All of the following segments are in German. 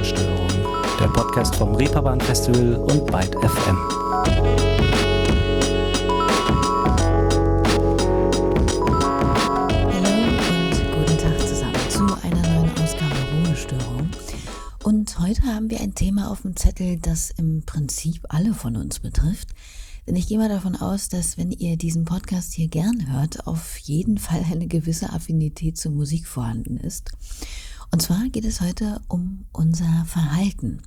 Ruhestörung, der Podcast vom Reeperbahn Festival und Byte FM. Und heute haben wir ein Thema auf dem Zettel, das im Prinzip alle von uns betrifft. Denn ich gehe mal davon aus, dass wenn ihr diesen Podcast hier gern hört, auf jeden Fall eine gewisse Affinität zur Musik vorhanden ist. Und zwar geht es heute um unser Verhalten,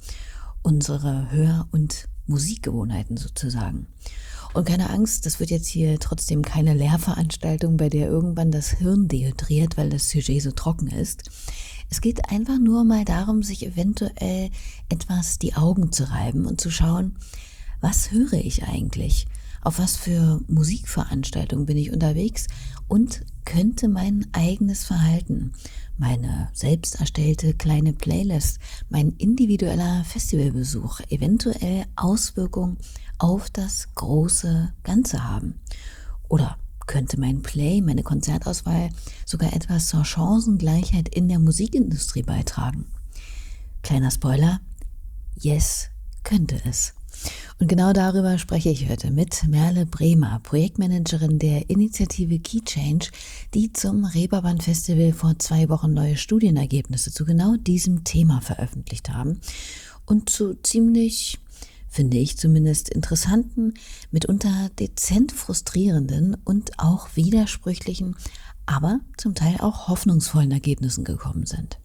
unsere Hör- und Musikgewohnheiten sozusagen. Und keine Angst, das wird jetzt hier trotzdem keine Lehrveranstaltung, bei der irgendwann das Hirn dehydriert, weil das Sujet so trocken ist. Es geht einfach nur mal darum, sich eventuell etwas die Augen zu reiben und zu schauen, was höre ich eigentlich? Auf was für Musikveranstaltungen bin ich unterwegs? Und könnte mein eigenes Verhalten, meine selbst erstellte kleine Playlist, mein individueller Festivalbesuch eventuell Auswirkungen auf das große Ganze haben? Oder könnte mein Play, meine Konzertauswahl sogar etwas zur Chancengleichheit in der Musikindustrie beitragen? Kleiner Spoiler, yes, könnte es. Und genau darüber spreche ich heute mit Merle Bremer, Projektmanagerin der Initiative Key Change, die zum Reeperbahn Festival vor 2 Wochen neue Studienergebnisse zu genau diesem Thema veröffentlicht haben und zu ziemlich, finde ich zumindest, interessanten, mitunter dezent frustrierenden und auch widersprüchlichen, aber zum Teil auch hoffnungsvollen Ergebnissen gekommen sind.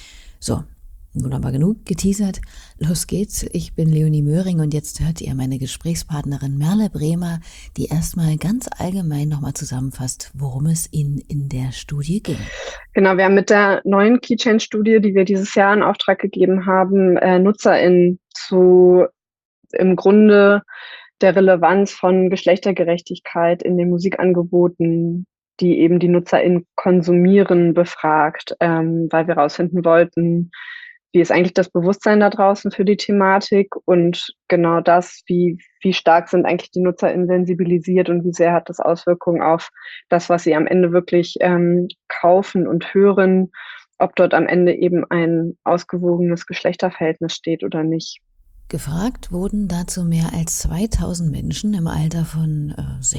So, nun aber genug geteasert, los geht's. Ich bin Leonie Möhring und jetzt hört ihr meine Gesprächspartnerin Merle Bremer, die erstmal ganz allgemein nochmal zusammenfasst, worum es Ihnen in der Studie ging. Genau, wir haben mit der neuen Key Change Studie, die wir dieses Jahr in Auftrag gegeben haben, NutzerInnen zu im Grunde der Relevanz von Geschlechtergerechtigkeit in den Musikangeboten, die eben die NutzerInnen konsumieren, befragt, weil wir herausfinden wollten, wie ist eigentlich das Bewusstsein da draußen für die Thematik und genau das, wie stark sind eigentlich die NutzerInnen sensibilisiert und wie sehr hat das Auswirkungen auf das, was sie am Ende wirklich kaufen und hören, ob dort am Ende eben ein ausgewogenes Geschlechterverhältnis steht oder nicht. Gefragt wurden dazu mehr als 2000 Menschen im Alter von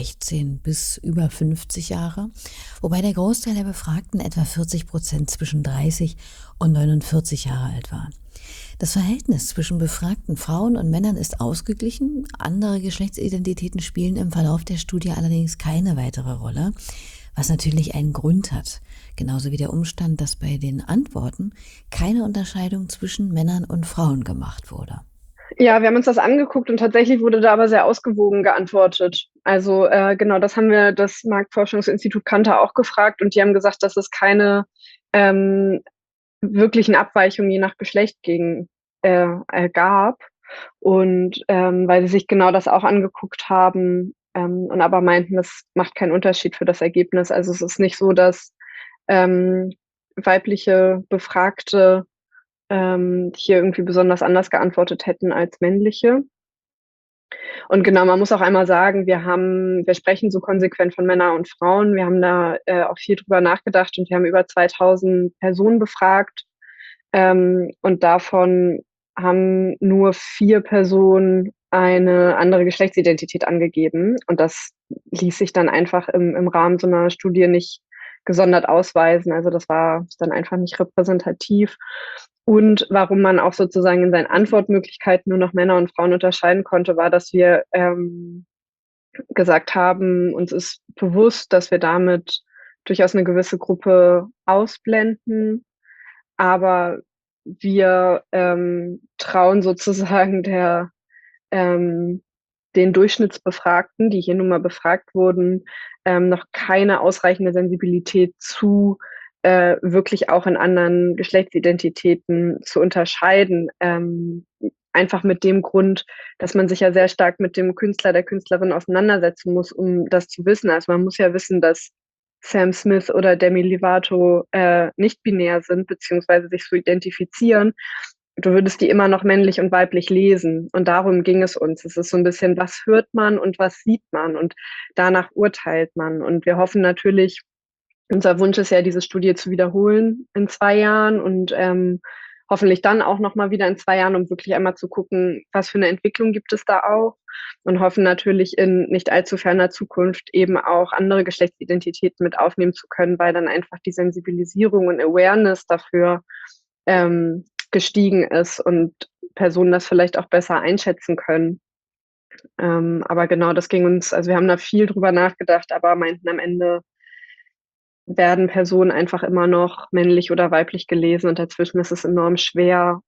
16 bis über 50 Jahre, wobei der Großteil der Befragten, etwa 40%, zwischen 30 und 49 Jahre alt war. Das Verhältnis zwischen befragten Frauen und Männern ist ausgeglichen, andere Geschlechtsidentitäten spielen im Verlauf der Studie allerdings keine weitere Rolle, was natürlich einen Grund hat, genauso wie der Umstand, dass bei den Antworten keine Unterscheidung zwischen Männern und Frauen gemacht wurde. Ja, wir haben uns das angeguckt und tatsächlich wurde da aber sehr ausgewogen geantwortet. Also genau, das haben wir das Marktforschungsinstitut Kantar auch gefragt und die haben gesagt, dass es keine wirklichen Abweichungen je nach Geschlecht gab. Und weil sie sich genau das auch angeguckt haben und aber meinten, das macht keinen Unterschied für das Ergebnis. Also es ist nicht so, dass weibliche Befragte hier irgendwie besonders anders geantwortet hätten als männliche. Und genau, man muss auch einmal sagen, wir sprechen so konsequent von Männern und Frauen. Wir haben da auch viel drüber nachgedacht und wir haben über 2000 Personen befragt. Und davon haben nur 4 Personen eine andere Geschlechtsidentität angegeben. Und das ließ sich dann einfach im Rahmen so einer Studie nicht gesondert ausweisen. Also das war dann einfach nicht repräsentativ. Und warum man auch sozusagen in seinen Antwortmöglichkeiten nur noch Männer und Frauen unterscheiden konnte, war, dass wir gesagt haben, uns ist bewusst, dass wir damit durchaus eine gewisse Gruppe ausblenden, aber wir trauen sozusagen den Durchschnittsbefragten, die hier nun mal befragt wurden, noch keine ausreichende Sensibilität zu, wirklich auch in anderen Geschlechtsidentitäten zu unterscheiden. Einfach mit dem Grund, dass man sich ja sehr stark mit dem Künstler, der Künstlerin auseinandersetzen muss, um das zu wissen. Also man muss ja wissen, dass Sam Smith oder Demi Lovato nicht binär sind, beziehungsweise sich so identifizieren. Du würdest die immer noch männlich und weiblich lesen. Und darum ging es uns. Es ist so ein bisschen, was hört man und was sieht man? Und danach urteilt man. Und wir hoffen natürlich, unser Wunsch ist ja, diese Studie zu wiederholen in 2 Jahren und hoffentlich dann auch noch mal wieder in 2 Jahren, um wirklich einmal zu gucken, was für 'ne Entwicklung gibt es da auch und hoffen natürlich in nicht allzu ferner Zukunft eben auch andere Geschlechtsidentitäten mit aufnehmen zu können, weil dann einfach die Sensibilisierung und Awareness dafür, gestiegen ist und Personen das vielleicht auch besser einschätzen können. Aber genau, das ging uns also, wir haben da viel drüber nachgedacht, aber meinten am Ende werden Personen einfach immer noch männlich oder weiblich gelesen und dazwischen ist es enorm schwer,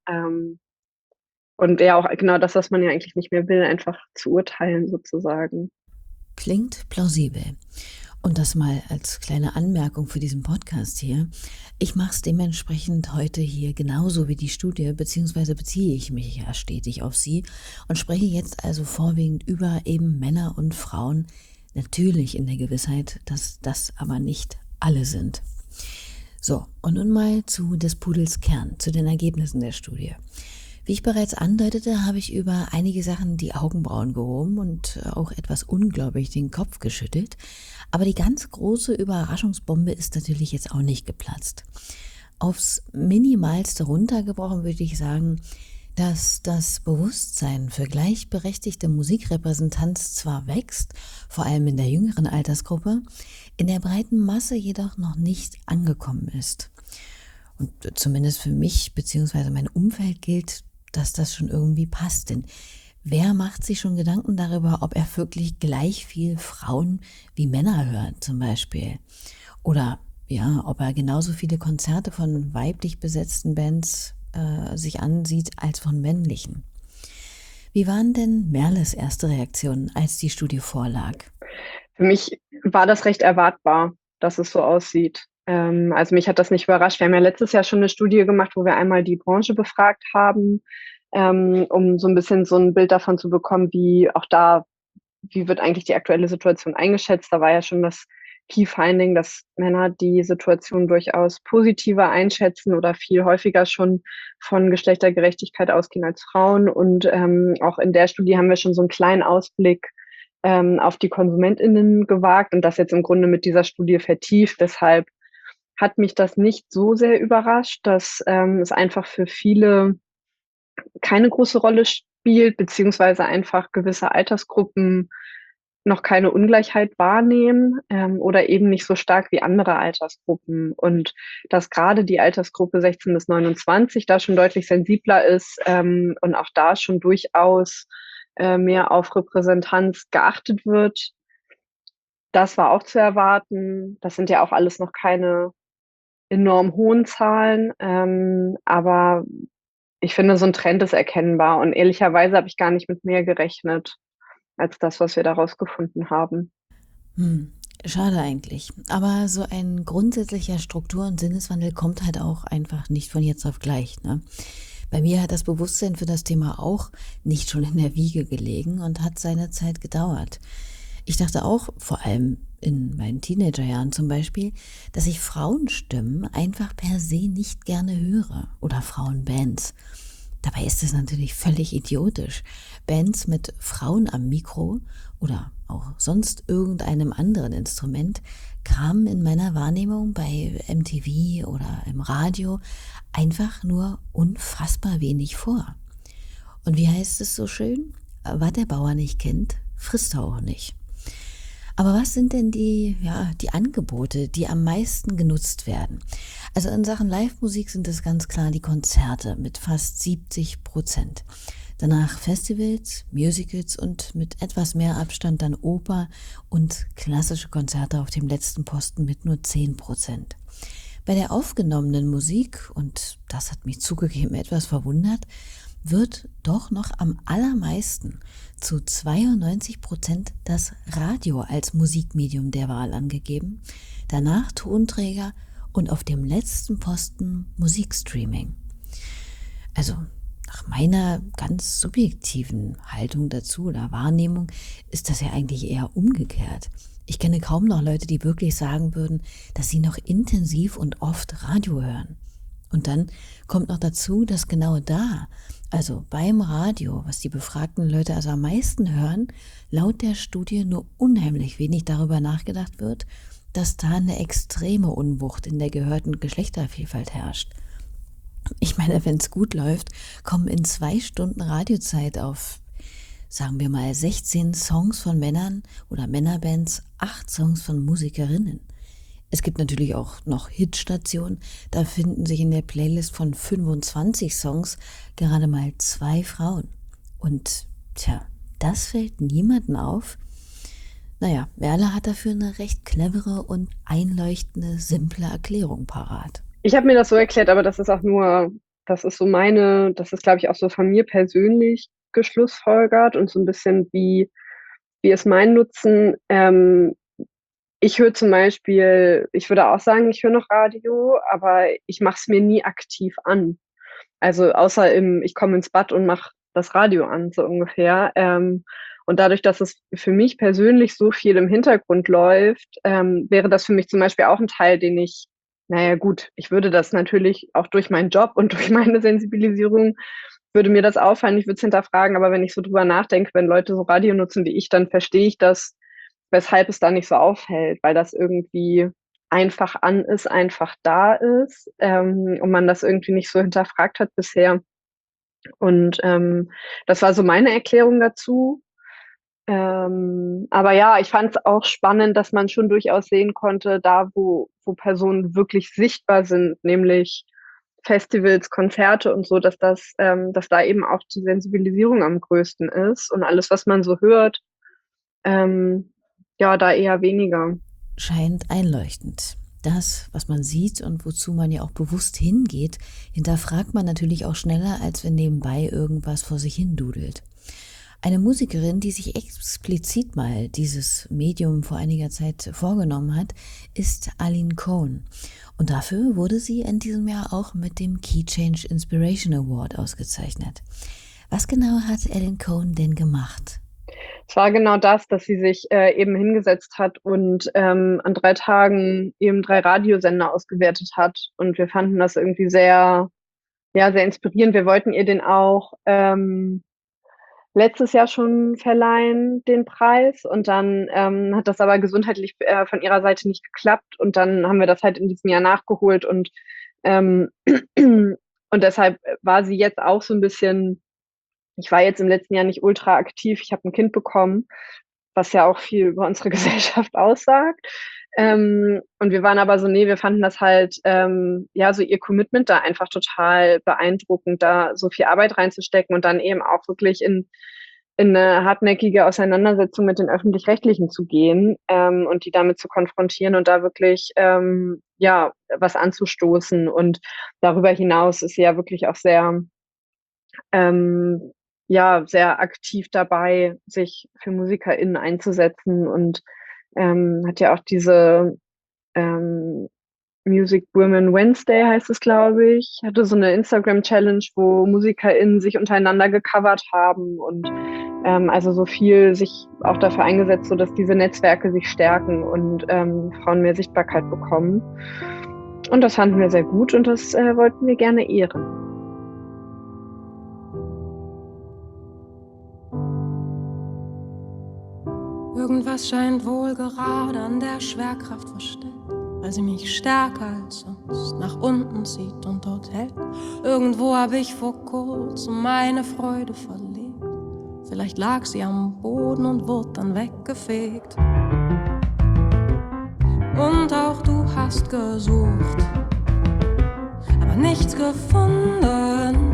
und ja auch genau das, was man ja eigentlich nicht mehr will, einfach zu urteilen sozusagen. Klingt plausibel. Und das mal als kleine Anmerkung für diesen Podcast hier. Ich mache es dementsprechend heute hier genauso wie die Studie, beziehungsweise beziehe ich mich ja stetig auf sie und spreche jetzt also vorwiegend über eben Männer und Frauen, natürlich in der Gewissheit, dass das aber nicht alle sind. So, und nun mal zu des Pudels Kern, zu den Ergebnissen der Studie. Wie ich bereits andeutete, habe ich über einige Sachen die Augenbrauen gehoben und auch etwas ungläubig den Kopf geschüttelt. Aber die ganz große Überraschungsbombe ist natürlich jetzt auch nicht geplatzt. Aufs Minimalste runtergebrochen würde ich sagen, dass das Bewusstsein für gleichberechtigte Musikrepräsentanz zwar wächst, vor allem in der jüngeren Altersgruppe, in der breiten Masse jedoch noch nicht angekommen ist. Und zumindest für mich bzw. mein Umfeld gilt, dass das schon irgendwie passt. Denn wer macht sich schon Gedanken darüber, ob er wirklich gleich viel Frauen wie Männer hört zum Beispiel? Oder ja, ob er genauso viele Konzerte von weiblich besetzten Bands sich ansieht als von männlichen. Wie waren denn Merles erste Reaktionen, als die Studie vorlag? Für mich war das recht erwartbar, dass es so aussieht. Also, mich hat das nicht überrascht. Wir haben ja letztes Jahr schon 'ne Studie gemacht, wo wir einmal die Branche befragt haben, um so 'n bisschen so 'n Bild davon zu bekommen, wie wird eigentlich die aktuelle Situation eingeschätzt. Da war ja schon das Key Finding, dass Männer die Situation durchaus positiver einschätzen oder viel häufiger schon von Geschlechtergerechtigkeit ausgehen als Frauen. Und, auch in der Studie haben wir schon so 'n kleinen Ausblick, auf die KonsumentInnen gewagt und das jetzt im Grunde mit dieser Studie vertieft. Deshalb hat mich das nicht so sehr überrascht, dass, es einfach für viele keine große Rolle spielt, beziehungsweise einfach gewisse Altersgruppen noch keine Ungleichheit wahrnehmen, oder eben nicht so stark wie andere Altersgruppen. Und dass grade die Altersgruppe 16 bis 29 da schon deutlich sensibler ist, und auch da schon durchaus, mehr auf Repräsentanz geachtet wird. Das war auch zu erwarten. Das sind ja auch alles noch keine enorm hohen Zahlen, aber ich finde, so 'n Trend ist erkennbar und ehrlicherweise habe ich gar nicht mit mehr gerechnet als das, was wir da rausgefunden haben. Hm, schade eigentlich. Aber so ein grundsätzlicher Struktur- und Sinneswandel kommt halt auch einfach nicht von jetzt auf gleich, ne? Bei mir hat das Bewusstsein für das Thema auch nicht schon in der Wiege gelegen und hat seine Zeit gedauert. Ich dachte auch, vor allem in meinen Teenagerjahren zum Beispiel, dass ich Frauenstimmen einfach per se nicht gerne höre oder Frauenbands. Dabei ist es natürlich völlig idiotisch. Bands mit Frauen am Mikro oder auch sonst irgendeinem anderen Instrument kamen in meiner Wahrnehmung bei MTV oder im Radio einfach nur unfassbar wenig vor. Und wie heißt es so schön? Was der Bauer nicht kennt, frisst er auch nicht. Aber was sind denn die Angebote, die am meisten genutzt werden? Also in Sachen Live-Musik sind es ganz klar die Konzerte mit fast 70%. Danach Festivals, Musicals und mit etwas mehr Abstand dann Oper und klassische Konzerte auf dem letzten Posten mit nur 10%. Bei der aufgenommenen Musik, und das hat mich zugegeben etwas verwundert, wird doch noch am allermeisten, zu 92%, das Radio als Musikmedium der Wahl angegeben, danach Tonträger und auf dem letzten Posten Musikstreaming. Also nach meiner ganz subjektiven Haltung dazu oder Wahrnehmung ist das ja eigentlich eher umgekehrt. Ich kenne kaum noch Leute, die wirklich sagen würden, dass sie noch intensiv und oft Radio hören. Und dann kommt noch dazu, dass genau da, also beim Radio, was die befragten Leute also am meisten hören, laut der Studie nur unheimlich wenig darüber nachgedacht wird, dass da eine extreme Unwucht in der gehörten Geschlechtervielfalt herrscht. Ich meine, wenn es gut läuft, kommen in 2 Stunden Radiozeit auf, sagen wir mal, 16 Songs von Männern oder Männerbands, 8 Songs von Musikerinnen. Es gibt natürlich auch noch Hitstationen, da finden sich in der Playlist von 25 Songs gerade mal 2 Frauen. Und das fällt niemandem auf. Naja, Merle hat dafür eine recht clevere und einleuchtende, simple Erklärung parat. Ich habe mir das so erklärt, aber das ist glaube ich, auch so von mir persönlich geschlussfolgert und so ein bisschen wie ist mein Nutzen. Ich höre zum Beispiel, ich würde auch sagen, ich höre noch Radio, aber ich mache es mir nie aktiv an. Also außer ich komme ins Bad und mache das Radio an, so ungefähr. Und dadurch, dass es für mich persönlich so viel im Hintergrund läuft, wäre das für mich zum Beispiel auch ein Teil, naja gut, ich würde das natürlich auch durch meinen Job und durch meine Sensibilisierung würde mir das auffallen, ich würde es hinterfragen, aber wenn ich so drüber nachdenke, wenn Leute so Radio nutzen wie ich, dann verstehe ich das, weshalb es da nicht so auffällt, weil das irgendwie einfach an ist, einfach da ist, und man das irgendwie nicht so hinterfragt hat bisher. Und das war so meine Erklärung dazu. Aber ja, ich fand es auch spannend, dass man schon durchaus sehen konnte, da wo Personen wirklich sichtbar sind, nämlich Festivals, Konzerte und so, dass da eben auch die Sensibilisierung am größten ist und alles, was man so hört, ja, da eher weniger. Scheint einleuchtend. Das, was man sieht und wozu man ja auch bewusst hingeht, hinterfragt man natürlich auch schneller, als wenn nebenbei irgendwas vor sich hin dudelt. Eine Musikerin, die sich explizit mal dieses Medium vor einiger Zeit vorgenommen hat, ist Aline Cohen. Und dafür wurde sie in diesem Jahr auch mit dem Key Change Inspiration Award ausgezeichnet. Was genau hat Aline Cohen denn gemacht? Es war genau das, dass sie sich eben hingesetzt hat und an 3 Tagen eben 3 Radiosender ausgewertet hat. Und wir fanden das irgendwie sehr, ja, sehr inspirierend. Wir wollten ihr den auch letztes Jahr schon verleihen, den Preis. Und dann hat das aber gesundheitlich von ihrer Seite nicht geklappt. Und dann haben wir das halt in diesem Jahr nachgeholt. Und und deshalb war sie jetzt auch so ein bisschen. Ich war jetzt im letzten Jahr nicht ultra aktiv. Ich habe ein Kind bekommen, was ja auch viel über unsere Gesellschaft aussagt. Und wir waren aber so, nee, wir fanden das halt, ja, so ihr Commitment da einfach total beeindruckend, da so viel Arbeit reinzustecken und dann eben auch wirklich in 'ne hartnäckige Auseinandersetzung mit den Öffentlich-Rechtlichen zu gehen, und die damit zu konfrontieren und da wirklich, ja, was anzustoßen. Und darüber hinaus ist sie ja wirklich auch sehr, ähm, ja, sehr aktiv dabei, sich für MusikerInnen einzusetzen und, hat ja auch diese, ähm, Music Women Wednesday heißt es, glaube ich, hatte so 'ne Instagram-Challenge, wo MusikerInnen sich untereinander gecovert haben und, also so viel sich auch dafür eingesetzt, sodass diese Netzwerke sich stärken und, Frauen mehr Sichtbarkeit bekommen. Und das fanden wir sehr gut und das, wollten wir gerne ehren. Irgendwas scheint wohl gerade an der Schwerkraft verstellt, weil sie mich stärker als sonst nach unten zieht und dort hält. Irgendwo habe ich vor kurzem meine Freude verlegt. Vielleicht lag sie am Boden und wurde dann weggefegt. Und auch du hast gesucht, aber nichts gefunden.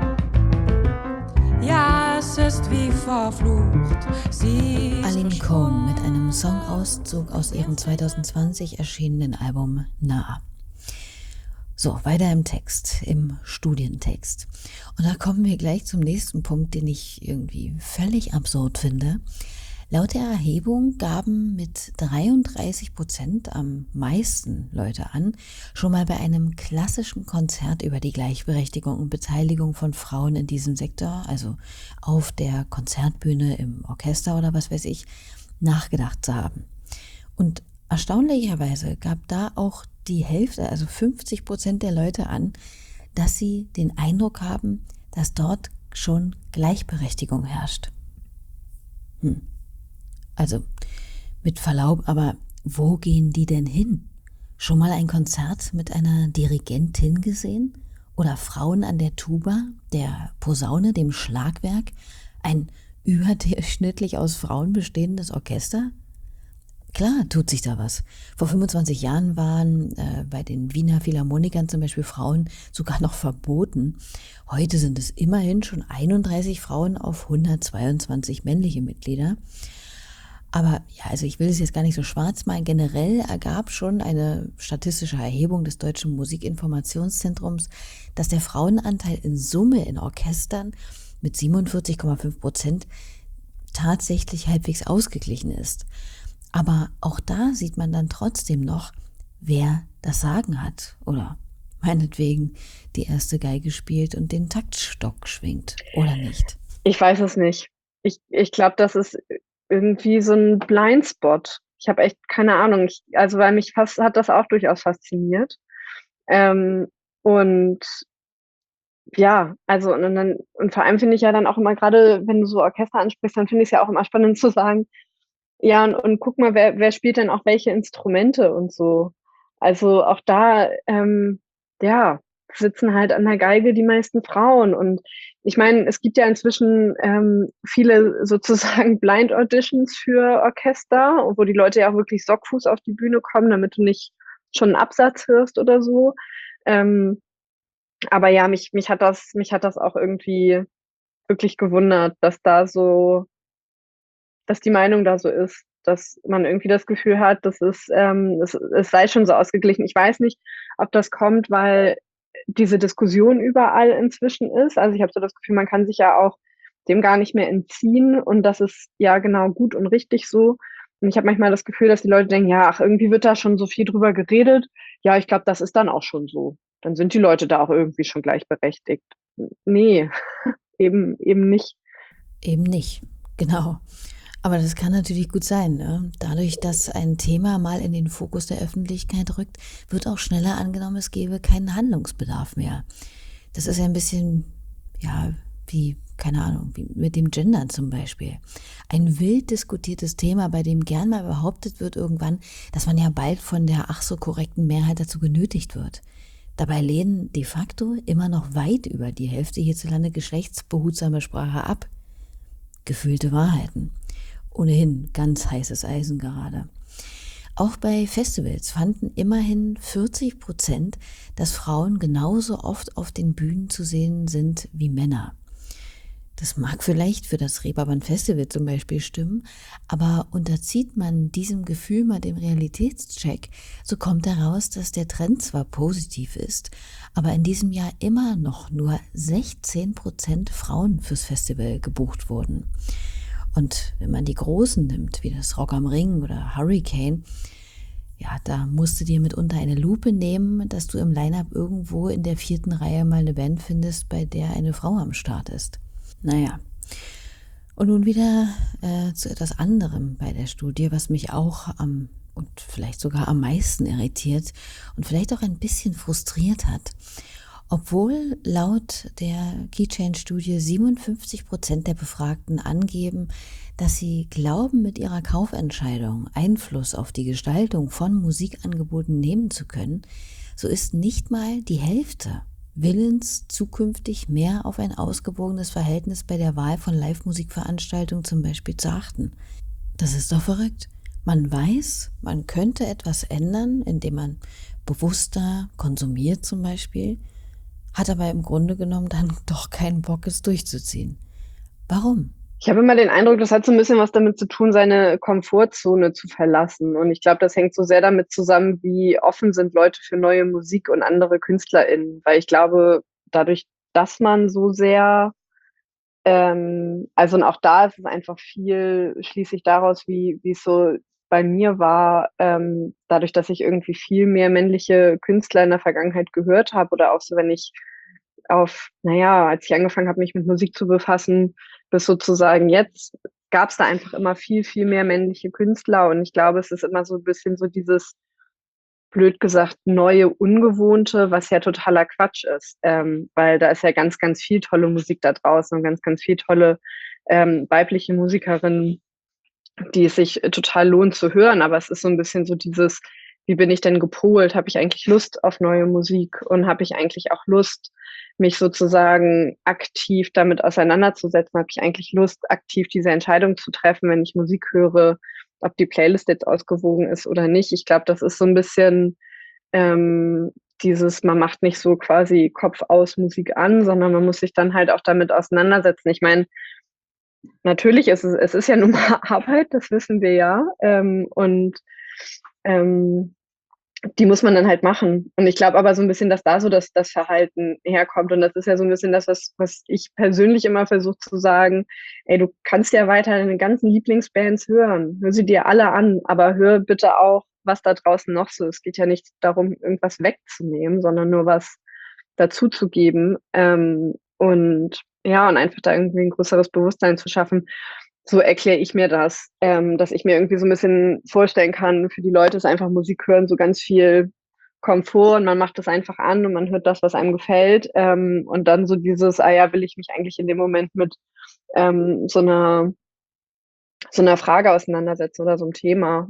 Ja, es ist wie verflucht. Aline Cohen mit einem Songauszug aus ihrem 2020 erschienenen Album Nah. So, weiter im Text, im Studientext. Und da kommen wir gleich zum nächsten Punkt, den ich irgendwie völlig absurd finde. Laut der Erhebung gaben mit 33% am meisten Leute an, schon mal bei einem klassischen Konzert über die Gleichberechtigung und Beteiligung von Frauen in diesem Sektor, also auf der Konzertbühne, im Orchester oder was weiß ich, nachgedacht zu haben. Und erstaunlicherweise gab da auch die Hälfte, also 50% der Leute an, dass sie den Eindruck haben, dass dort schon Gleichberechtigung herrscht. Also, mit Verlaub, aber wo gehen die denn hin? Schon mal ein Konzert mit einer Dirigentin gesehen? Oder Frauen an der Tuba, der Posaune, dem Schlagwerk, ein überdurchschnittlich aus Frauen bestehendes Orchester? Klar tut sich da was. Vor 25 Jahren waren bei den Wiener Philharmonikern zum Beispiel Frauen sogar noch verboten. Heute sind es immerhin schon 31 Frauen auf 122 männliche Mitglieder. Aber ja, also ich will es jetzt gar nicht so schwarz malen. Generell ergab schon eine statistische Erhebung des Deutschen Musikinformationszentrums, dass der Frauenanteil in Summe in Orchestern mit 47,5% tatsächlich halbwegs ausgeglichen ist. Aber auch da sieht man dann trotzdem noch, wer das Sagen hat oder meinetwegen die erste Geige spielt und den Taktstock schwingt, oder nicht? Ich weiß es nicht. Ich glaube, das ist irgendwie so ein Blindspot. Ich habe echt keine Ahnung. Also weil mich hat das auch durchaus fasziniert. Und ja, also und vor allem finde ich ja dann auch immer, gerade wenn du so Orchester ansprichst, dann finde ich es ja auch immer spannend zu sagen, ja, und guck mal, wer spielt denn auch welche Instrumente und so. Also auch da, ja, sitzen halt an der Geige die meisten Frauen. Und ich meine, es gibt ja inzwischen viele sozusagen Blind Auditions für Orchester, wo die Leute ja auch wirklich Sockfuß auf die Bühne kommen, damit du nicht schon einen Absatz hörst oder so. Aber ja, mich hat das auch irgendwie wirklich gewundert, dass die Meinung da so ist, dass man irgendwie das Gefühl hat, es sei schon so ausgeglichen. Ich weiß nicht, ob das kommt, weil diese Diskussion überall inzwischen ist. Also ich habe so das Gefühl, man kann sich ja auch dem gar nicht mehr entziehen und das ist ja genau gut und richtig so. Und ich habe manchmal das Gefühl, dass die Leute denken, ja, ach, irgendwie wird da schon so viel drüber geredet. Ja, ich glaube, das ist dann auch schon so. Dann sind die Leute da auch irgendwie schon gleichberechtigt. Nee, eben nicht. Eben nicht, genau. Aber das kann natürlich gut sein, ne? Dadurch, dass ein Thema mal in den Fokus der Öffentlichkeit rückt, wird auch schneller angenommen, es gäbe keinen Handlungsbedarf mehr. Das ist ja ein bisschen, ja, wie, keine Ahnung, wie mit dem Gendern zum Beispiel. Ein wild diskutiertes Thema, bei dem gern mal behauptet wird irgendwann, dass man ja bald von der ach so korrekten Mehrheit dazu genötigt wird. Dabei lehnen de facto immer noch weit über die Hälfte hierzulande geschlechtsbehutsame Sprache ab. Gefühlte Wahrheiten. Ohnehin ganz heißes Eisen gerade. Auch bei Festivals fanden immerhin 40%, dass Frauen genauso oft auf den Bühnen zu sehen sind wie Männer. Das mag vielleicht für das Reeperbahn Festival zum Beispiel stimmen, aber unterzieht man diesem Gefühl mal dem Realitätscheck, so kommt heraus, dass der Trend zwar positiv ist, aber in diesem Jahr immer noch nur 16% Frauen fürs Festival gebucht wurden. Und wenn man die Großen nimmt, wie das Rock am Ring oder Hurricane, ja, da musst du dir mitunter eine Lupe nehmen, dass du im Line-Up irgendwo in der 4. Reihe mal eine Band findest, bei der eine Frau am Start ist. Naja, und nun wieder zu etwas anderem bei der Studie, was mich auch und vielleicht sogar am meisten irritiert und vielleicht auch ein bisschen frustriert hat. Obwohl laut der Keychain-Studie 57% der Befragten angeben, dass sie glauben, mit ihrer Kaufentscheidung Einfluss auf die Gestaltung von Musikangeboten nehmen zu können, so ist nicht mal die Hälfte willens, zukünftig mehr auf ein ausgewogenes Verhältnis bei der Wahl von Live-Musikveranstaltungen zum Beispiel zu achten. Das ist doch verrückt. Man weiß, man könnte etwas ändern, indem man bewusster konsumiert zum Beispiel, hat aber im Grunde genommen dann doch keinen Bock, es durchzuziehen. Warum? Ich habe immer den Eindruck, das hat so ein bisschen was damit zu tun, seine Komfortzone zu verlassen. Und ich glaube, das hängt so sehr damit zusammen, wie offen sind Leute für neue Musik und andere KünstlerInnen. Weil ich glaube, dadurch, dass man so sehr, also und auch da ist es einfach viel, schließe ich daraus, wie es so bei mir war, dadurch, dass ich irgendwie viel mehr männliche Künstler in der Vergangenheit gehört habe oder auch so, wenn ich als ich angefangen habe, mich mit Musik zu befassen, bis sozusagen jetzt, gab es da einfach immer viel, viel mehr männliche Künstler. Und ich glaube, es ist immer so ein bisschen so dieses, blöd gesagt, neue Ungewohnte, was ja totaler Quatsch ist. Weil da ist ja ganz, ganz viel tolle Musik da draußen und ganz, ganz viel tolle weibliche Musikerinnen, die es sich total lohnt zu hören. Aber es ist so ein bisschen so dieses, wie bin ich denn gepolt? Habe ich eigentlich Lust auf neue Musik und habe ich eigentlich auch Lust, mich sozusagen aktiv damit auseinanderzusetzen? Habe ich eigentlich Lust, aktiv diese Entscheidung zu treffen, wenn ich Musik höre, ob die Playlist jetzt ausgewogen ist oder nicht? Ich glaube, das ist so ein bisschen, ähm, man macht nicht so quasi Kopf aus Musik an, sondern man muss sich dann halt auch damit auseinandersetzen. Ich meine, natürlich ist es ja nun mal Arbeit, das wissen wir ja, und, ähm, die muss man dann halt machen. Und ich glaube aber so 'n bisschen, dass da so das Verhalten herkommt. Und das ist ja so 'n bisschen das, was ich persönlich immer versuche zu sagen: „Ey, du kannst ja weiter deine ganzen Lieblingsbands hören. Hör sie dir alle an, aber hör bitte auch, was da draußen noch so ist.“ Es geht ja nicht darum, irgendwas wegzunehmen, sondern nur was dazuzugeben. Und ja, und einfach da irgendwie 'n größeres Bewusstsein zu schaffen. So erkläre ich mir das, dass ich mir irgendwie so 'n bisschen vorstellen kann, für die Leute ist einfach Musik hören so ganz viel Komfort und man macht das einfach an und man hört das, was einem gefällt. Und dann so dieses: „Ah ja, will ich mich eigentlich in dem Moment mit, so 'ner Frage auseinandersetzen oder so 'm Thema?“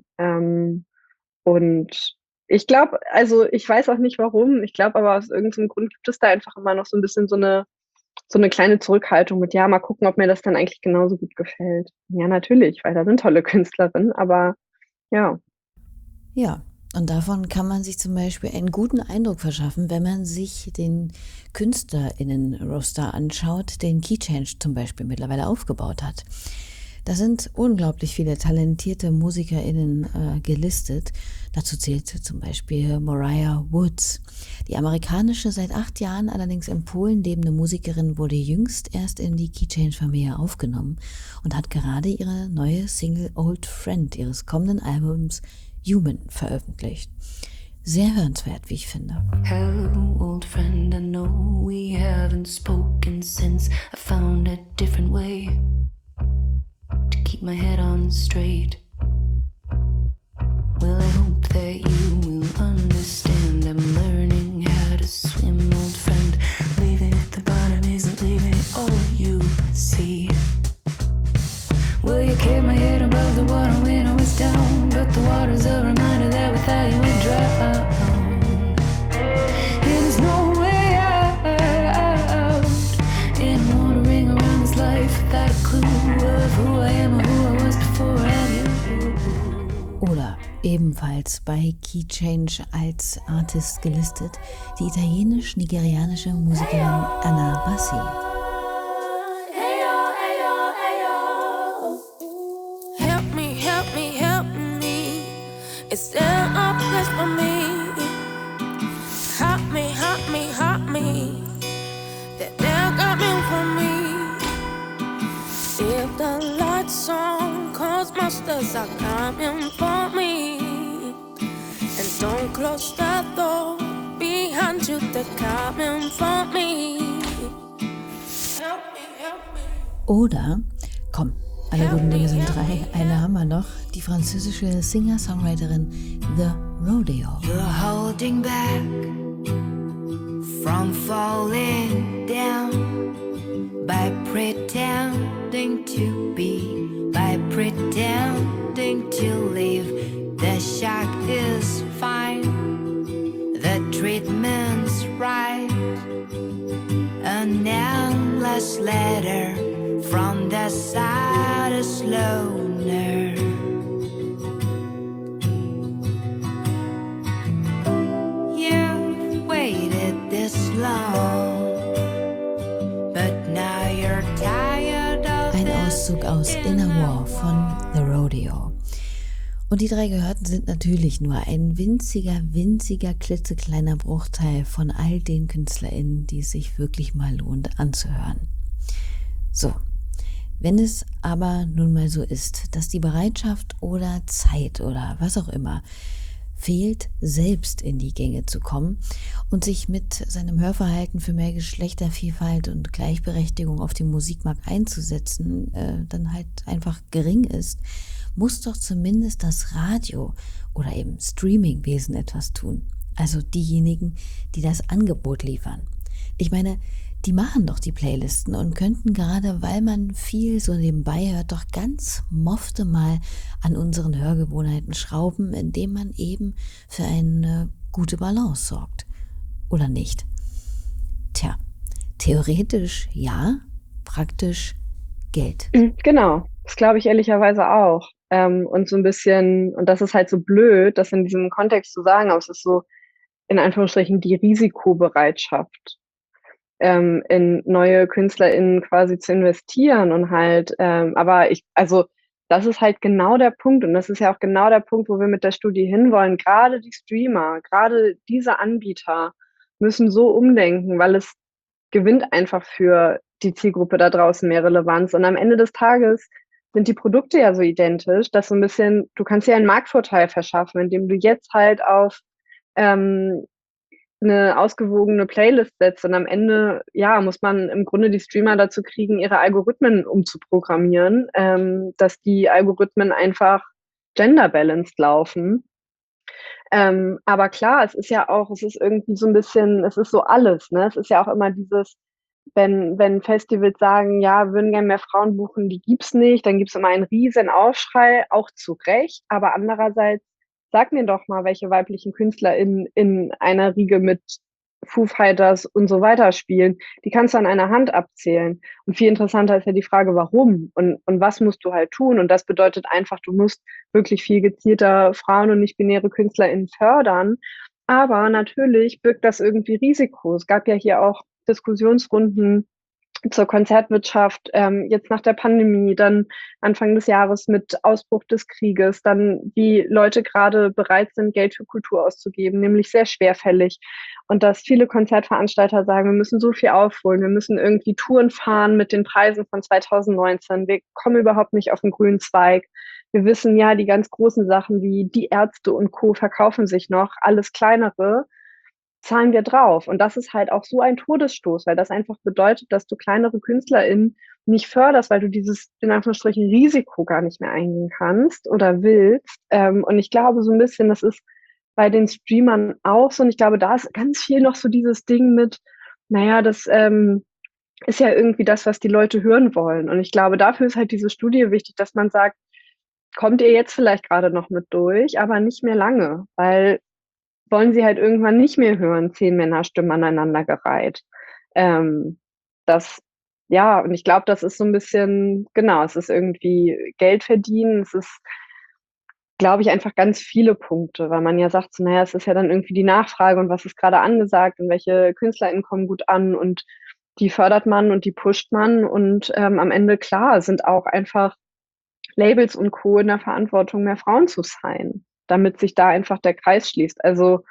Und ich glaube, also, ich weiß auch nicht warum, ich glaube aber aus irgend so 'nem Grund gibt es da einfach immer noch so 'n bisschen so 'ne kleine Zurückhaltung mit: „Ja, mal gucken, ob mir das dann eigentlich genauso gut gefällt.“ Ja, natürlich, weil da sind tolle Künstlerinnen, aber ja. Ja, und davon kann man sich zum Beispiel einen guten Eindruck verschaffen, wenn man sich den KünstlerInnen-Roster anschaut, den Key Change zum Beispiel mittlerweile aufgebaut hat. Da sind unglaublich viele talentierte MusikerInnen gelistet. Dazu zählt zum Beispiel Mariah Woods. Die amerikanische, seit 8 Jahren allerdings in Polen lebende Musikerin wurde jüngst erst in die Key Change-Familie aufgenommen und hat gerade ihre neue Single Old Friend ihres kommenden Albums Human veröffentlicht. Sehr hörenswert, wie ich finde. Hello, old friend, I know we haven't spoken since I found a different way to keep my head on straight. Well, I hope that you will understand I'm learning how to swim, old friend. Leaving at the bottom isn't leaving all you see. Well, you kept my head above the water when I was down, but the water's a reminder that without you we'd drown. And there's no way out. And wandering around this life without a clue of who I am or who I was before I knew. Oder ebenfalls bei Key Change als Artist gelistet, die italienisch-nigerianische Musikerin Anna Bassi. Help me, help me, help me. Is there a place for me? Help me, help me, help me. That there got room for me. If the lights on, cause monsters are coming for me. And don't close the door behind you, they're coming for me. Help me, help me. Oder, komm, alle guten Dinge sind 3, eine haben wir noch, die französische Singer-Songwriterin The Rodeo. You're holding back from falling down by pretending to be, by pretending to leave. The shock is fine, the treatment's right. An endless letter from the saddest loner. You've waited this long, but now you're tired of Ein Auszug aus Inner War von The Rodeo. Und die 3 Gehörten sind natürlich nur ein winziger, klitzekleiner Bruchteil von all den KünstlerInnen, die es sich wirklich mal lohnt anzuhören. So, wenn es aber nun mal so ist, dass die Bereitschaft oder Zeit oder was auch immer fehlt, selbst in die Gänge zu kommen und sich mit seinem Hörverhalten für mehr Geschlechtervielfalt und Gleichberechtigung auf dem Musikmarkt einzusetzen, dann halt einfach gering ist, muss doch zumindest das Radio oder eben Streamingwesen etwas tun. Also diejenigen, die das Angebot liefern. Ich meine, die machen doch die Playlisten und könnten gerade, weil man viel so nebenbei hört, doch ganz mofte mal an unseren Hörgewohnheiten schrauben, indem man eben für eine gute Balance sorgt. Oder nicht? Tja, theoretisch ja, praktisch Geld. Genau, das glaube ich ehrlicherweise auch. Und so ein bisschen, und das ist halt so blöd, das in diesem Kontext zu sagen, aber es ist so in Anführungsstrichen die Risikobereitschaft, in neue KünstlerInnen quasi zu investieren und halt, also das ist halt genau der Punkt und das ist ja auch genau der Punkt, wo wir mit der Studie hinwollen. Gerade die Streamer, gerade diese Anbieter müssen so umdenken, weil es gewinnt einfach für die Zielgruppe da draußen mehr Relevanz. Und am Ende des Tages sind die Produkte ja so identisch, dass so ein bisschen, du kannst dir einen Marktvorteil verschaffen, indem du jetzt halt auf ähm, 'ne ausgewogene Playlist setzt und am Ende, ja, muss man im Grunde die Streamer dazu kriegen, ihre Algorithmen umzuprogrammieren, dass die Algorithmen einfach gender balanced laufen. Aber klar, es ist irgendwie so ein bisschen, es ist so alles, ne? Es ist ja auch immer dieses, wenn Festivals sagen: „Ja, wir würden gerne mehr Frauen buchen“, die gibt's nicht, dann gibt's immer einen riesen Aufschrei, auch zu Recht. Aber andererseits, sag mir doch mal, welche weiblichen KünstlerInnen in einer Riege mit Foo Fighters und so weiter spielen. Die kannst du an einer Hand abzählen. Und viel interessanter ist ja die Frage, warum und was musst du halt tun? Und das bedeutet einfach, du musst wirklich viel gezielter Frauen und nicht-binäre KünstlerInnen fördern. Aber natürlich birgt das irgendwie Risiko. Es gab ja hier auch Diskussionsrunden zur Konzertwirtschaft, jetzt nach der Pandemie, dann Anfang des Jahres mit Ausbruch des Krieges, dann wie Leute gerade bereit sind, Geld für Kultur auszugeben, nämlich sehr schwerfällig. Und dass viele Konzertveranstalter sagen, wir müssen so viel aufholen, wir müssen irgendwie Touren fahren mit den Preisen von 2019. Wir kommen überhaupt nicht auf den grünen Zweig. Wir wissen ja, die ganz großen Sachen wie die Ärzte und Co. verkaufen sich noch, alles kleinere zahlen wir drauf. Und das ist halt auch so ein Todesstoß, weil das einfach bedeutet, dass du kleinere KünstlerInnen nicht förderst, weil du dieses, in Anführungsstrichen, Risiko gar nicht mehr eingehen kannst oder willst. Und ich glaube so ein bisschen, das ist bei den Streamern auch so. Und ich glaube, da ist ganz viel noch so dieses Ding mit, naja, das ist ja irgendwie das, was die Leute hören wollen. Und ich glaube, dafür ist halt diese Studie wichtig, dass man sagt, kommt ihr jetzt vielleicht gerade noch mit durch, aber nicht mehr lange, weil wollen sie halt irgendwann nicht mehr hören, 10 Männerstimmen aneinandergereiht. Das ja, und ich glaube, das ist so 'n bisschen genau, es ist irgendwie Geld verdienen. Es ist, glaube ich, einfach ganz viele Punkte, weil man ja sagt so: „Na ja, es ist ja dann irgendwie die Nachfrage und was ist grade angesagt und welche KünstlerInnen kommen gut an und die fördert man und die pusht man.“ Und, am Ende, klar, sind auch einfach Labels und Co. in der Verantwortung, mehr Frauen zu signen, damit sich da einfach der Kreis schließt. Also,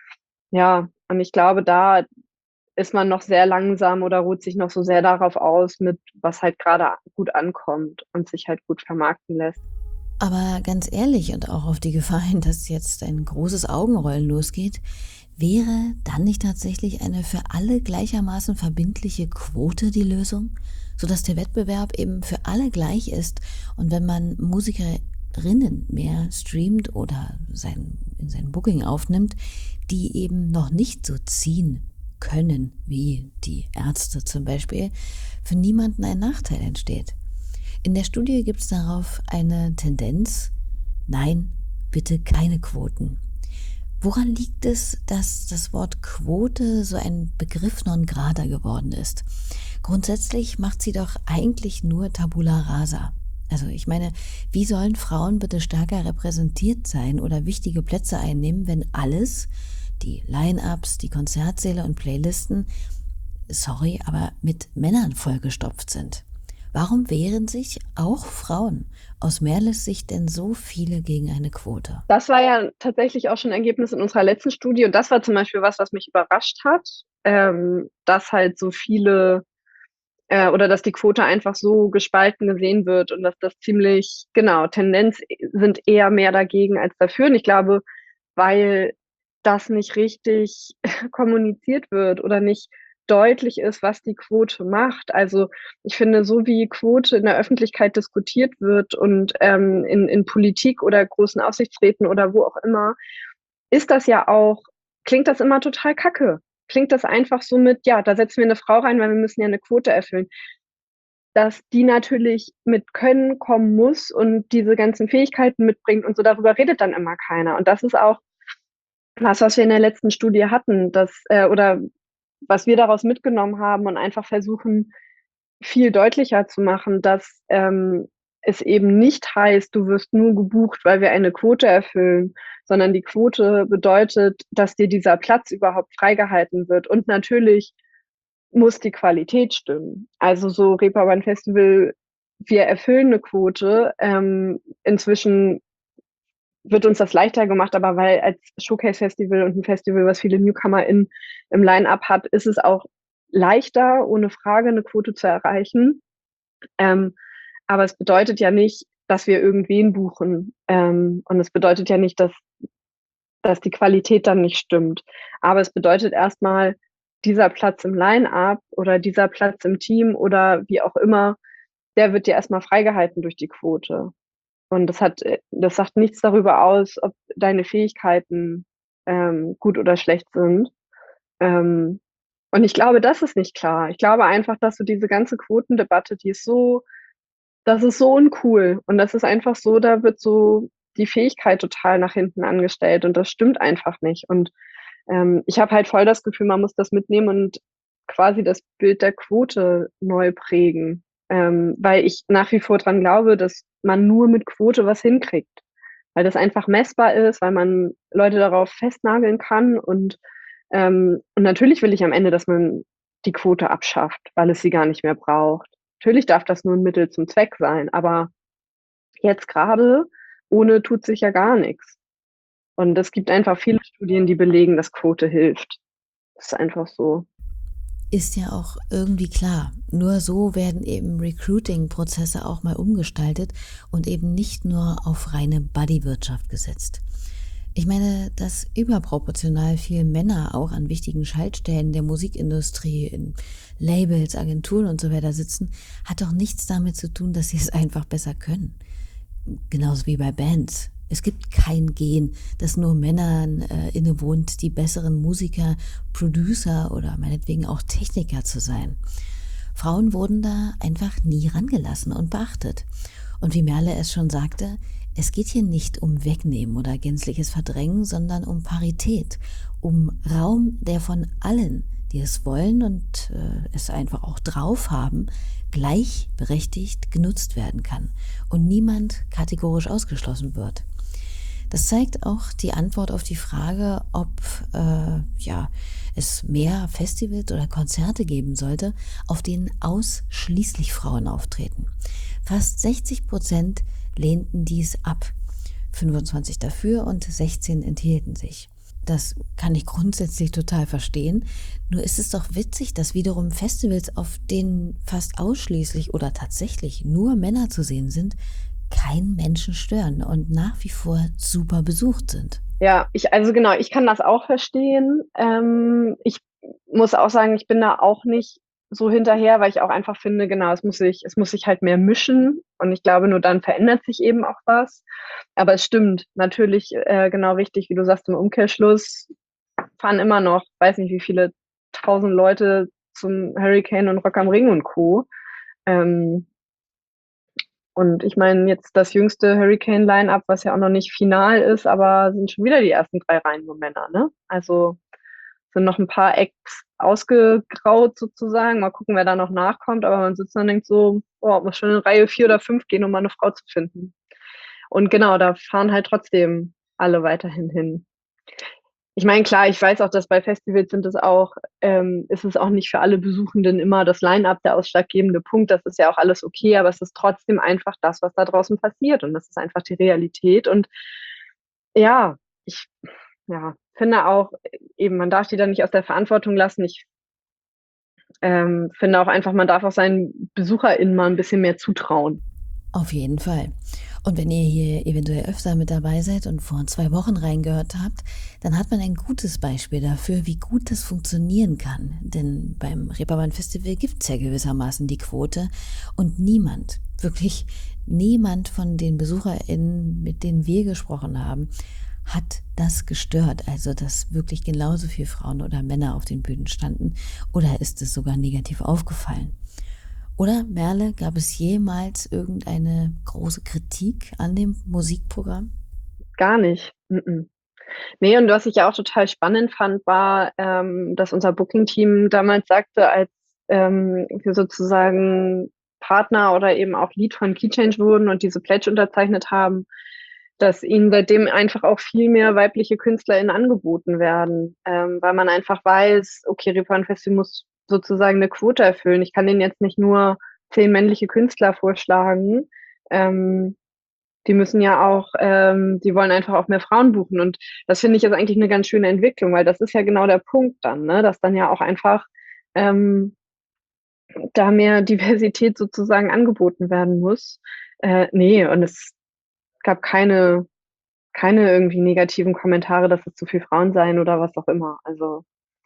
ja, und ich glaube, da ist man noch sehr langsam oder ruht sich noch so sehr darauf aus, mit was halt grade gut ankommt und sich halt gut vermarkten lässt. Aber ganz ehrlich und auch auf die Gefahr hin, dass jetzt ein großes Augenrollen losgeht, wäre dann nicht tatsächlich eine für alle gleichermaßen verbindliche Quote die Lösung, sodass der Wettbewerb eben für alle gleich ist und wenn man Musikerinnen mehr streamt oder in sein Booking aufnimmt, die eben noch nicht so ziehen können wie die Ärzte zum Beispiel, für niemanden ein Nachteil entsteht. In der Studie gibt es darauf eine Tendenz: Nein, bitte keine Quoten. Woran liegt es, dass das Wort Quote so ein Begriff non grata geworden ist? Grundsätzlich macht sie doch eigentlich nur Tabula rasa. Also ich meine, wie sollen Frauen bitte stärker repräsentiert sein oder wichtige Plätze einnehmen, wenn alles, die Line-ups, die Konzertsäle und Playlisten, sorry, aber mit Männern vollgestopft sind? Warum wehren sich auch Frauen aus Merles Sicht denn so viele gegen eine Quote? Das war ja tatsächlich auch schon Ergebnis in unserer letzten Studie und das war zum Beispiel was mich überrascht hat, dass halt so viele oder dass die Quote einfach so gespalten gesehen wird und dass das ziemlich genau, Tendenz sind eher mehr dagegen als dafür. Und ich glaube, weil das nicht richtig kommuniziert wird oder nicht deutlich ist, was die Quote macht. Also, ich finde, so wie Quote in der Öffentlichkeit diskutiert wird und, in Politik oder großen Aufsichtsräten oder wo auch immer, ist das ja auch klingt das immer total kacke. klingt das einfach so mit, ja, da setzen wir eine Frau rein, weil wir müssen ja eine Quote erfüllen. Dass die natürlich mit Können kommen muss und diese ganzen Fähigkeiten mitbringt und so, darüber redet dann immer keiner. Und das ist auch was wir in der letzten Studie hatten, oder was wir daraus mitgenommen haben und einfach versuchen, viel deutlicher zu machen, dass, es eben nicht heißt, du wirst nur gebucht, weil wir eine Quote erfüllen, sondern die Quote bedeutet, dass dir dieser Platz überhaupt freigehalten wird. Und natürlich muss die Qualität stimmen. Also so Reeperbahn Festival, wir erfüllen 'ne Quote. Inzwischen wird uns das leichter gemacht, aber weil als Showcase-Festival und 'n Festival, was viele Newcomer im Line-up hat, ist es auch leichter, ohne Frage 'ne Quote zu erreichen. Aber es bedeutet ja nicht, dass wir irgendwen buchen. Und es bedeutet ja nicht, dass die Qualität dann nicht stimmt. Aber es bedeutet erst mal, dieser Platz im Line-up oder dieser Platz im Team oder wie auch immer, der wird dir erst mal freigehalten durch die Quote. Und das sagt nichts darüber aus, ob deine Fähigkeiten, gut oder schlecht sind. Ähm, und ich glaube, das ist nicht klar. Ich glaube einfach, dass so diese ganze Quotendebatte, das ist so uncool. Und das ist einfach so, da wird so die Fähigkeit total nach hinten angestellt und das stimmt einfach nicht. Und, ich habe halt voll das Gefühl, man muss das mitnehmen und quasi das Bild der Quote neu prägen, weil ich nach wie vor dran glaube, dass man nur mit Quote was hinkriegt, weil das einfach messbar ist, weil man Leute darauf festnageln kann und natürlich will ich am Ende, dass man die Quote abschafft, weil es sie gar nicht mehr braucht. Natürlich darf das nur 'n Mittel zum Zweck sein, aber jetzt grade ohne tut sich ja gar nix. Und es gibt einfach viele Studien, die belegen, dass Quote hilft. Das ist einfach so. Ist ja auch irgendwie klar. Nur so werden eben Recruiting-Prozesse auch mal umgestaltet und eben nicht nur auf reine Buddy-Wirtschaft gesetzt. Ich meine, dass überproportional viele Männer auch an wichtigen Schaltstellen der Musikindustrie, in Labels, Agenturen und so weiter sitzen, hat doch nichts damit zu tun, dass sie es einfach besser können. Genauso wie bei Bands. Es gibt kein Gen, das nur Männern innewohnt, die besseren Musiker, Producer oder meinetwegen auch Techniker zu sein. Frauen wurden da einfach nie rangelassen und beachtet. Und wie Merle es schon sagte, es geht hier nicht um Wegnehmen oder gänzliches Verdrängen, sondern um Parität, um Raum, der von allen, die es wollen und es einfach auch drauf haben, gleichberechtigt genutzt werden kann und niemand kategorisch ausgeschlossen wird. Das zeigt auch die Antwort auf die Frage, ob es mehr Festivals oder Konzerte geben sollte, auf denen ausschließlich Frauen auftreten. Fast 60% lehnten dies ab, 25 dafür und 16 enthielten sich. Das kann ich grundsätzlich total verstehen. Nur ist es doch witzig, dass wiederum Festivals, auf denen fast ausschließlich oder tatsächlich nur Männer zu sehen sind, keinen Menschen stören und nach wie vor super besucht sind. Ja, ich kann das auch verstehen. Ich muss auch sagen, ich bin da auch nicht so hinterher, weil ich auch einfach finde, genau, es muss sich halt mehr mischen und ich glaube, nur dann verändert sich eben auch was. Aber es stimmt, natürlich, genau richtig, wie du sagst, im Umkehrschluss fahren immer noch, weiß nicht, wie viele 1.000 Leute zum Hurricane und Rock am Ring und Co. Und ich meine, jetzt das jüngste Hurricane-Line-up, was ja auch noch nicht final ist, aber sind schon wieder die ersten 3 Reihen nur Männer, ne? Also sind noch ein paar Acts ausgegraut sozusagen. Mal gucken, wer da noch nachkommt, aber man sitzt dann und denkt so: „Oh, muss schon in Reihe 4 oder 5 gehen, um mal 'ne Frau zu finden." Und genau, da fahren halt trotzdem alle weiterhin hin. Ich meine, klar, ich weiß auch, dass bei Festivals ist es auch nicht für alle Besuchenden immer das Line-up der ausschlaggebende Punkt. Das ist ja auch alles okay, aber es ist trotzdem einfach das, was da draußen passiert und das ist einfach die Realität. Und ja, ich, finde auch eben, man darf die da nicht aus der Verantwortung lassen. Ich, finde auch einfach, man darf auch seinen BesucherInnen mal 'n bisschen mehr zutrauen. Auf jeden Fall. Und wenn ihr hier eventuell öfter mit dabei seid und vor 2 Wochen reingehört habt, dann hat man ein gutes Beispiel dafür, wie gut das funktionieren kann. Denn beim Reeperbahn Festival gibt es ja gewissermaßen die Quote und niemand, wirklich niemand von den BesucherInnen, mit denen wir gesprochen haben, Hat das gestört, also dass wirklich genauso viele Frauen oder Männer auf den Bühnen standen, oder ist es sogar negativ aufgefallen? Oder, Merle, gab es jemals irgendeine große Kritik an dem Musikprogramm? Gar nicht. Ne, und was ich ja auch total spannend fand, war, dass unser Booking-Team damals sagte, als, wir sozusagen Partner oder eben auch Lead von Key Change wurden und diese Pledge unterzeichnet haben, dass ihnen seitdem einfach auch viel mehr weibliche KünstlerInnen angeboten werden, weil man einfach weiß, okay, Reeperbahn Festival muss sozusagen 'ne Quote erfüllen. Ich kann denen jetzt nicht nur 10 männliche Künstler vorschlagen. Die müssen ja auch die wollen einfach auch mehr Frauen buchen, und das finde ich ist eigentlich 'ne ganz schöne Entwicklung, weil das ist ja genau der Punkt dann, ne, dass dann ja auch einfach, da mehr Diversität sozusagen angeboten werden muss. Ne, und es gab keine irgendwie negativen Kommentare, dass es zu viel Frauen seien oder was auch immer. Also,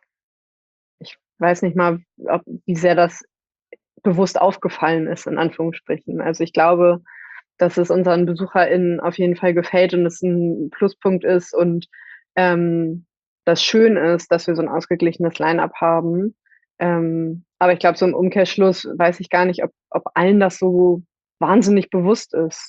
ich weiß nicht mal, wie sehr das bewusst aufgefallen ist, in Anführungsstrichen. Also, ich glaube, dass es unseren BesucherInnen auf jeden Fall gefällt und es 'n Pluspunkt ist und, das schön ist, dass wir so 'n ausgeglichenes Line-up haben. Aber ich glaube, so im Umkehrschluss weiß ich gar nicht, ob allen das so wahnsinnig bewusst ist.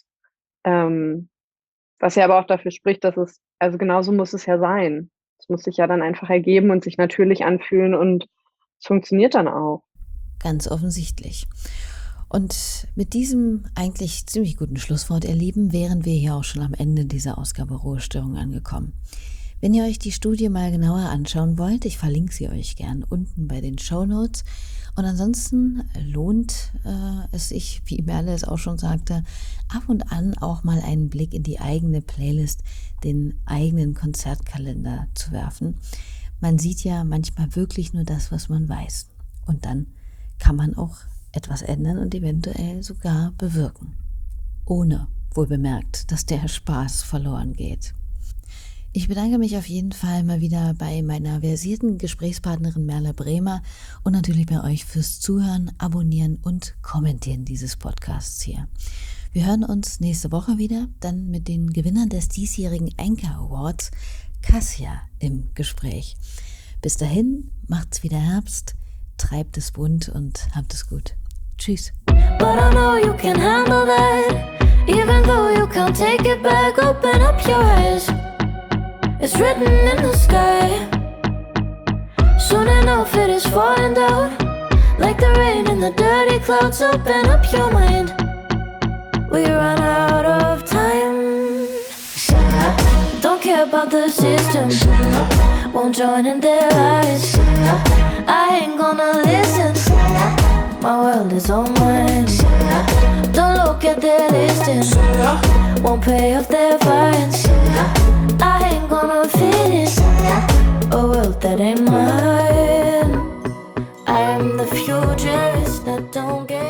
Was ja aber auch dafür spricht, dass es also, genauso muss es ja sein. Es muss sich ja dann einfach ergeben und sich natürlich anfühlen, und es funktioniert dann auch. Ganz offensichtlich. Und mit diesem eigentlich ziemlich guten Schlusswort, ihr Lieben, wären wir hier auch schon am Ende dieser Ausgabe Ruhestörung angekommen. Wenn ihr euch die Studie mal genauer anschauen wollt, ich verlinke sie euch gern unten bei den Shownotes. Und ansonsten lohnt es sich, wie Merle es auch schon sagte, ab und an auch mal einen Blick in die eigene Playlist, den eigenen Konzertkalender zu werfen. Man sieht ja manchmal wirklich nur das, was man weiß. Und dann kann man auch etwas ändern und eventuell sogar bewirken. Ohne, wohlbemerkt, dass der Spaß verloren geht. Ich bedanke mich auf jeden Fall mal wieder bei meiner versierten Gesprächspartnerin Merle Bremer und natürlich bei euch fürs Zuhören, Abonnieren und Kommentieren dieses Podcasts hier. Wir hören uns nächste Woche wieder, dann mit den Gewinnern des diesjährigen Anchor Awards, Cassia, im Gespräch. Bis dahin, macht's wieder Herbst, treibt es bunt und habt es gut. Tschüss. But I know you can handle that. Even though you can't take it back, open up your eyes. It's written in the sky. Soon enough it is falling down, like the rain in the dirty clouds. Open up your mind. We run out of time. Don't care about the system, won't join in their lies. I ain't gonna listen, my world is all mine. Don't look at their listings, won't pay off their fines. I ain't gonna fit in a world that ain't mine. I am the futurist that don't get